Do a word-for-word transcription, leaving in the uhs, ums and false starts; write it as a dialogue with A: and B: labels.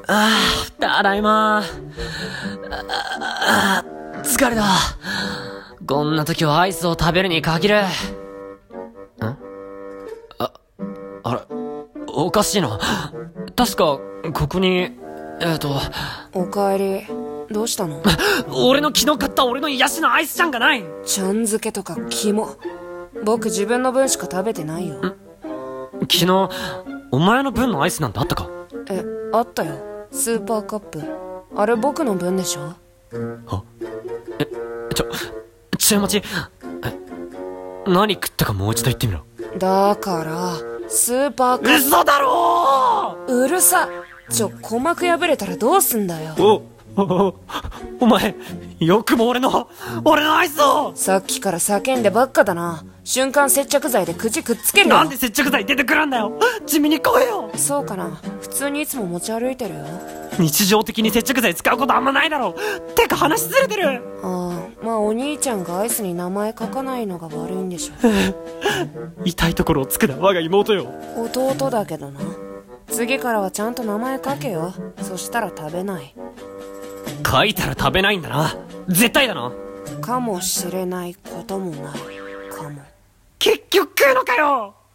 A: ああ、ただいま。ああ、疲れた。こんな時はアイスを食べるに限る。ん？あ、あれ、おかしいな。確か、ここに、えっと。
B: おかえり。どうしたの？
A: 俺の昨日買った俺の癒しのアイスちゃんがない。
B: ちゃん漬けとかキモ。僕自分の分しか食べてないよ。
A: 昨日、お前の分のアイスなんてあったか？
B: え、あったよ。スーパーカップ。あれ僕の分でしょ？
A: あ、え、ちょ、ちょ待ち。え、何食ったかもう一度言ってみろ。
B: だから、スーパーカップ。
A: 嘘だろー！
B: うるさ。ちょ、鼓膜破れたらどうすんだよ。
A: お、お、お前、よくも俺の、俺のアイスを！
B: さっきから叫んでばっかだな。瞬間接着剤で口くっつけるよ。
A: なんで接着剤出てくるんだよ！地味に来いよ！
B: そうかな。普通にいつも持ち歩いてるよ。
A: 日常的に接着剤使うことあんまないだろ。てか話ずれてる。
B: ああ、まあお兄ちゃんがアイスに名前書かないのが悪いんでしょ。
A: 痛いところをつくな我が妹よ。
B: 弟だけどな。次からはちゃんと名前書けよ。そしたら食べない。
A: 書いたら食べないんだな。絶対だな。
B: かもしれないこともないかも。
A: 結局食うのかよ。